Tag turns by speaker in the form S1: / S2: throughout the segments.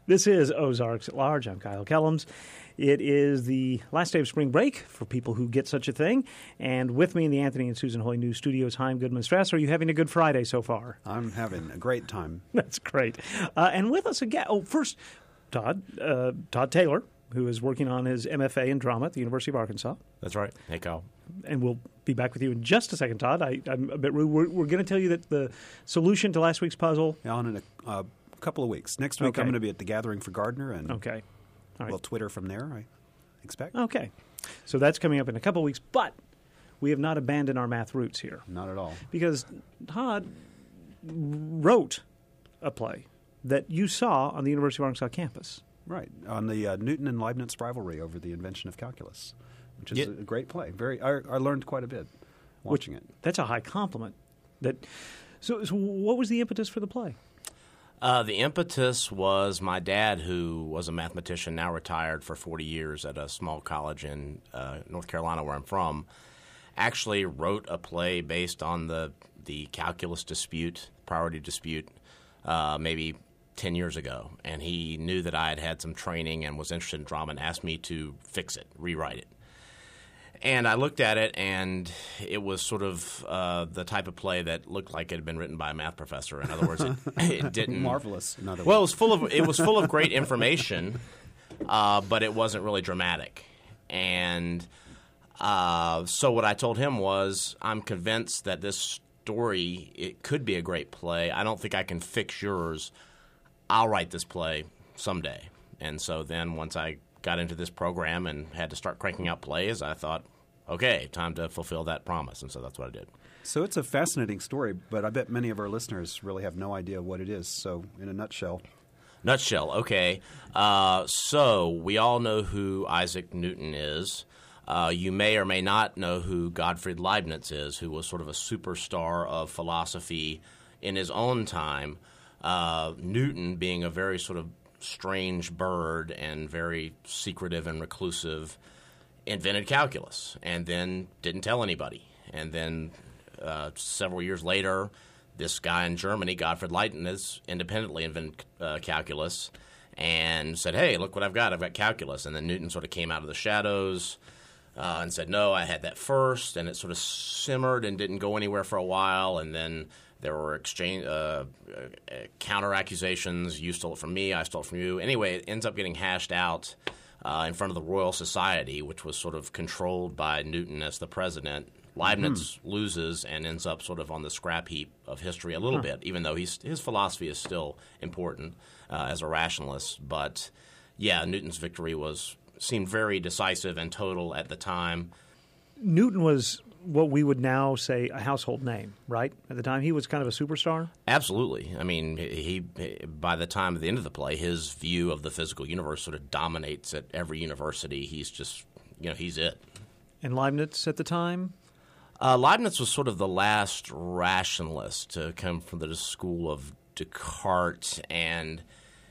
S1: This is Ozarks at Large. I'm Kyle Kellums. It is the last day of spring break for people who get such a thing. And with me in the Anthony and Susan Hoy News Studios, Chaim Goodman-Strauss. Are you having a good Friday so far?
S2: I'm having a great time.
S1: That's great. And with us again, first, Todd Taylor, who is working on his MFA in drama at the University of Arkansas.
S3: That's right. Hey, Kyle.
S1: And we'll be back with you in just a second, Todd. I'm a bit rude. We're going to tell you that the solution to last week's puzzle.
S2: Yeah, in a couple of weeks. Next week,
S1: Okay.
S2: I'm going to be at the Gathering for Gardner, and
S1: Okay. All right.
S2: we'll Twitter from there, I expect.
S1: Okay. So that's coming up in a couple of weeks. But we have not abandoned our math roots here.
S2: Not at all.
S1: Because Todd wrote a play that you saw on the University of Arkansas campus.
S2: Right. On the Newton and Leibniz rivalry over the invention of calculus, which is
S3: Yeah.
S2: a great play. I learned quite a bit watching it.
S1: That's a high compliment. So what was the impetus for the play?
S3: The impetus was my dad, who was a mathematician, now retired for 40 years at a small college in North Carolina, where I'm from, actually wrote a play based on the calculus dispute, priority dispute, maybe 10 years ago. And he knew that I had had some training and was interested in drama and asked me to fix it, rewrite it. And I looked at it, and it was sort of the type of play that looked like it had been written by a math professor. In other words, it didn't
S2: Marvelous. In other
S3: Well,
S2: words.
S3: it was full of great information, but it wasn't really dramatic. And so what I told him was, I'm convinced that this story, it could be a great play. I don't think I can fix yours. I'll write this play someday. And so then once I got into this program and had to start cranking out plays, I thought, okay, time to fulfill that promise. And so that's what I did.
S2: So it's a fascinating story, but I bet many of our listeners really have no idea what it is. So in a nutshell.
S3: Okay. So we all know who Isaac Newton is. You may or may not know who Gottfried Leibniz is, who was sort of a superstar of philosophy in his own time. Newton, being a very sort of strange bird and very secretive and reclusive, invented calculus and then didn't tell anybody. And then several years later, this guy in Germany, Gottfried Leibniz, independently invented calculus and said, hey, look what I've got. I've got calculus. And then Newton sort of came out of the shadows and said, no, I had that first. And it sort of simmered and didn't go anywhere for a while. And then there were counter accusations. You stole it from me. I stole it from you. Anyway, it ends up getting hashed out in front of the Royal Society, which was sort of controlled by Newton as the president. Leibniz loses and ends up sort of on the scrap heap of history a little bit, even though his philosophy is still important as a rationalist. But, yeah, Newton's victory seemed very decisive and total at the time.
S1: Newton was what we would now say a household name, right? At the time, he was kind of a superstar?
S3: Absolutely. I mean, he by the time at the end of the play, his view of the physical universe sort of dominates at every university. He's just, he's it.
S1: And Leibniz at the time?
S3: Leibniz was sort of the last rationalist to come from the school of Descartes, and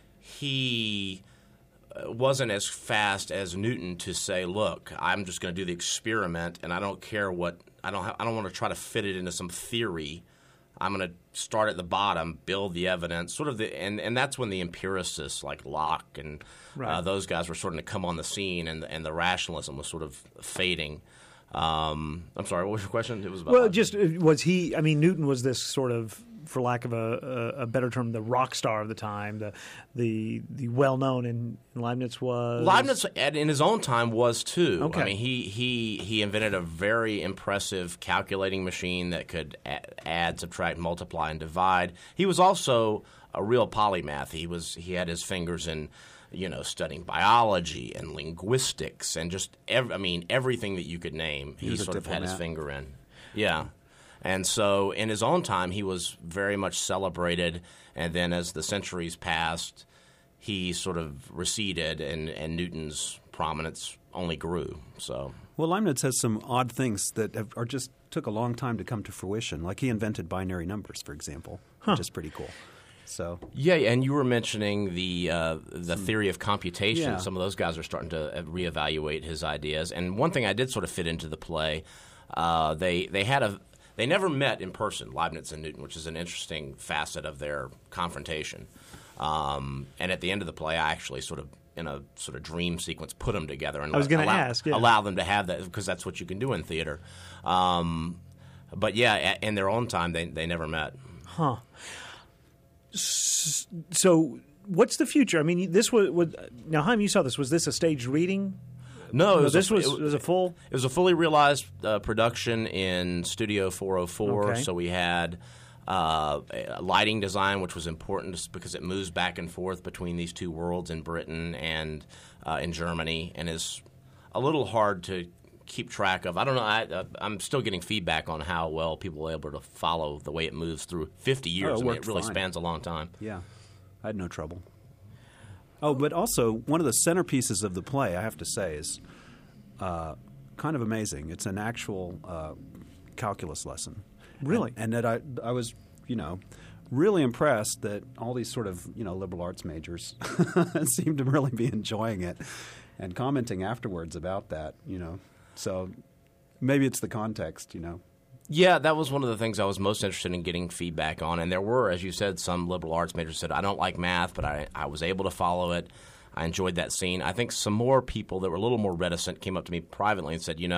S3: he wasn't as fast as Newton to say, look, I'm just going to do the experiment, and I don't care what – I don't want to try to fit it into some theory. I'm going to start at the bottom, build the evidence, sort of and that's when the empiricists like Locke and those guys were starting to come on the scene, and the rationalism was sort of fading. I'm sorry, what was your question? It was about
S1: was he – I mean, Newton was this sort of, for lack of a better term, the rock star of the time, the well-known, and Leibniz was –
S3: Leibniz, in his own time, was too.
S1: Okay.
S3: I mean, he invented a very impressive calculating machine that could add, subtract, multiply, and divide. He was also a real polymath. He had his fingers in – studying biology and linguistics and just everything that you could name. He sort of had his finger in. Yeah. And so in his own time, he was very much celebrated. And then as the centuries passed, he sort of receded, and Newton's prominence only grew. So,
S2: well, Leibniz has some odd things that just took a long time to come to fruition. Like he invented binary numbers, for example, which is pretty cool. So
S3: yeah, and you were mentioning the theory of computation.
S2: Yeah.
S3: Some of those guys are starting to reevaluate his ideas. And one thing I did sort of fit into the play, they never met in person, Leibniz and Newton, which is an interesting facet of their confrontation. And at the end of the play, I actually sort of, in a sort of dream sequence, put them together and allow them to have that, because that's what you can do in theater. But yeah, in their own time, they never met.
S1: Huh. So what's the future? I mean, this was now, Chaim, you saw this. Was this a staged reading?
S3: No,
S1: it was a full.
S3: It was a fully realized production in Studio 404.
S1: Okay.
S3: So we had lighting design, which was important because it moves back and forth between these two worlds in Britain and in Germany, and is a little hard to keep track of. I don't know. I'm still getting feedback on how well people were able to follow the way it moves through 50 years.
S2: It
S3: really
S2: fine.
S3: spans a long time.
S2: Yeah, I had no trouble. Oh, but also one of the centerpieces of the play, I have to say, is kind of amazing. It's an actual calculus lesson.
S1: Really?
S2: And that I was, really impressed that all these sort of, liberal arts majors seemed to really be enjoying it and commenting afterwards about that, So maybe it's the context,
S3: Yeah, that was one of the things I was most interested in getting feedback on. And there were, as you said, some liberal arts majors said, I don't like math, but I was able to follow it. I enjoyed that scene. I think some more people that were a little more reticent came up to me privately and said,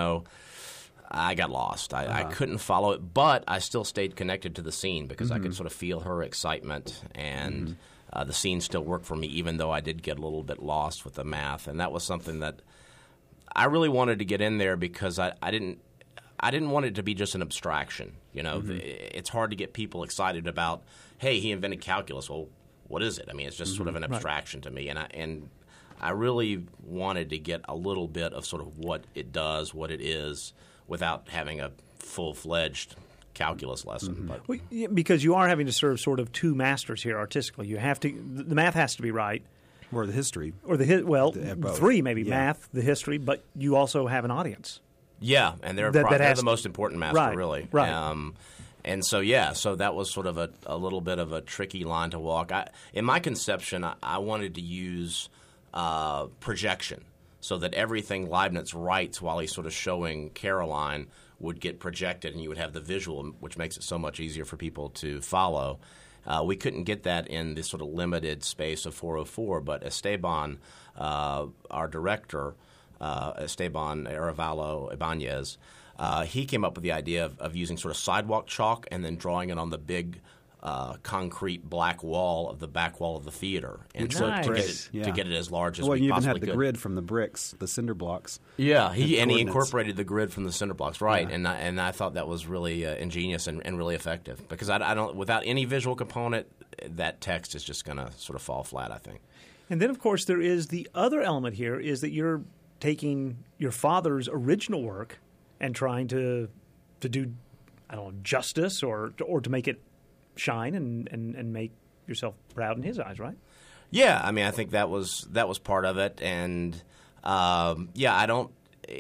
S3: I got lost. I couldn't follow it, but I still stayed connected to the scene because I could sort of feel her excitement, and the scene still worked for me, even though I did get a little bit lost with the math. And that was something that I really wanted to get in there because I didn't want it to be just an abstraction. It's hard to get people excited about, hey, he invented calculus. Well, what is it? I mean, it's just sort of an abstraction to me, and I really wanted to get a little bit of sort of what it does, what it is, without having a full-fledged calculus lesson. But
S1: Well, yeah, because you are having to serve sort of two masters here artistically. You have to the math has to be right,
S2: or the history.
S1: or
S2: both.
S1: three maybe,
S2: Yeah.
S1: math, the history, but you also have an audience.
S3: yeah, and they're the most important master,
S1: Right,
S3: really.
S1: right.
S3: And so, so that was sort of a little bit of a tricky line to walk. In my conception, I wanted to use projection so that everything Leibniz writes while he's sort of showing Caroline would get projected, and you would have the visual, which makes it so much easier for people to follow. We couldn't get that in this sort of limited space of 404, but Esteban, our director, Esteban Arevalo Ibanez, he came up with the idea of using sort of sidewalk chalk and then drawing it on the big concrete black wall of the back wall of the theater, and so
S1: Nice.
S3: to get it as large as
S2: Well,
S3: we
S2: you even
S3: possibly
S2: had the
S3: could.
S2: grid from the bricks, the cinder blocks.
S3: Yeah, he
S2: coordinates.
S3: incorporated the grid from the cinder blocks, right?
S2: Yeah.
S3: And I thought that was really ingenious and really effective because I don't, without any visual component, that text is just going to sort of fall flat, I think.
S1: And then, of course, there is the other element here is that you're taking your father's original work and trying to do, I don't know, justice or to make it shine and make yourself proud in his eyes, right?
S3: Yeah, I mean, I think that was part of it, and I don't.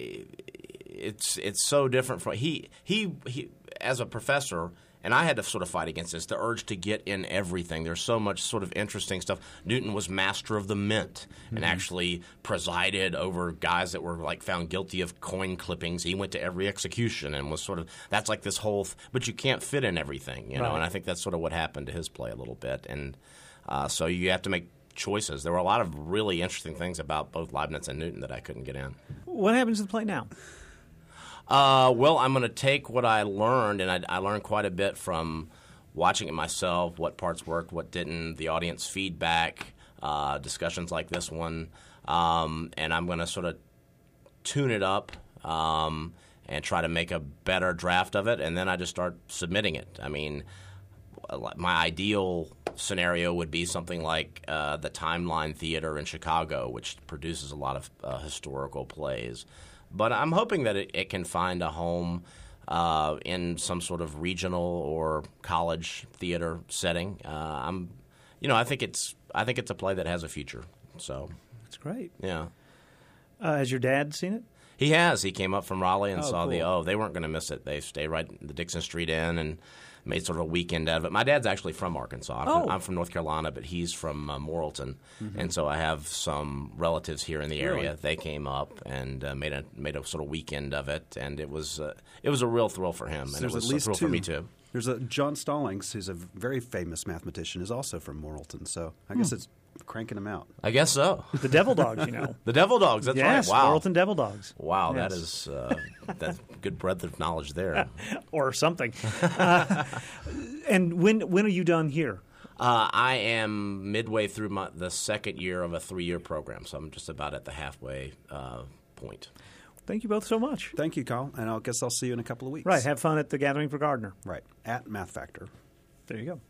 S3: It's so different from he as a professor. And I had to sort of fight against this, the urge to get in everything. There's so much sort of interesting stuff. Newton was master of the mint and actually presided over guys that were like found guilty of coin clippings. He went to every execution and was sort of – that's like this whole but you can't fit in everything, you know.
S1: Right.
S3: And I think that's sort of what happened to his play a little bit. And so you have to make choices. There were a lot of really interesting things about both Leibniz and Newton that I couldn't get in.
S1: What happens to the play now?
S3: Well, I'm going to take what I learned, and I learned quite a bit from watching it myself, what parts worked, what didn't, the audience feedback, discussions like this one, and I'm going to sort of tune it up and try to make a better draft of it, and then I just start submitting it. I mean, my ideal scenario would be something like the Timeline Theater in Chicago, which produces a lot of historical plays. But I'm hoping that it can find a home in some sort of regional or college theater setting. I think it's a play that has a future. So
S1: That's great.
S3: yeah,
S1: Has your dad seen it?
S3: he has. He came up from Raleigh and saw
S1: cool.
S3: they weren't going to miss it. They stay right in the Dixon Street Inn and made sort of a weekend out of it. My dad's actually from Arkansas. I'm from North Carolina, but he's from Morrilton, and so I have some relatives here in the area.
S2: Really?
S3: They came up and made a sort of weekend of it, and it was a real thrill for him, and it
S2: there's
S3: was
S2: at
S3: a
S2: least
S3: thrill for
S2: two.
S3: me too.
S2: There's a John Stallings, who's a very famous mathematician, is also from Morrilton. So I guess it's cranking them out.
S3: I guess so.
S1: The Devil Dogs,
S3: The Devil Dogs, that's
S1: yes,
S3: right. Wow.
S1: Morrilton Devil Dogs.
S3: Wow,
S1: Yes.
S3: that is that's good breadth of knowledge there.
S1: Or something. And when are you done here?
S3: I am midway through the second year of a 3-year program, so I'm just about at the halfway point.
S1: Thank you both so much.
S2: Thank you, Kyle. And I guess I'll see you in a couple of weeks.
S1: Right, have fun at the Gathering for Gardner.
S2: Right. At Math Factor.
S1: There you go.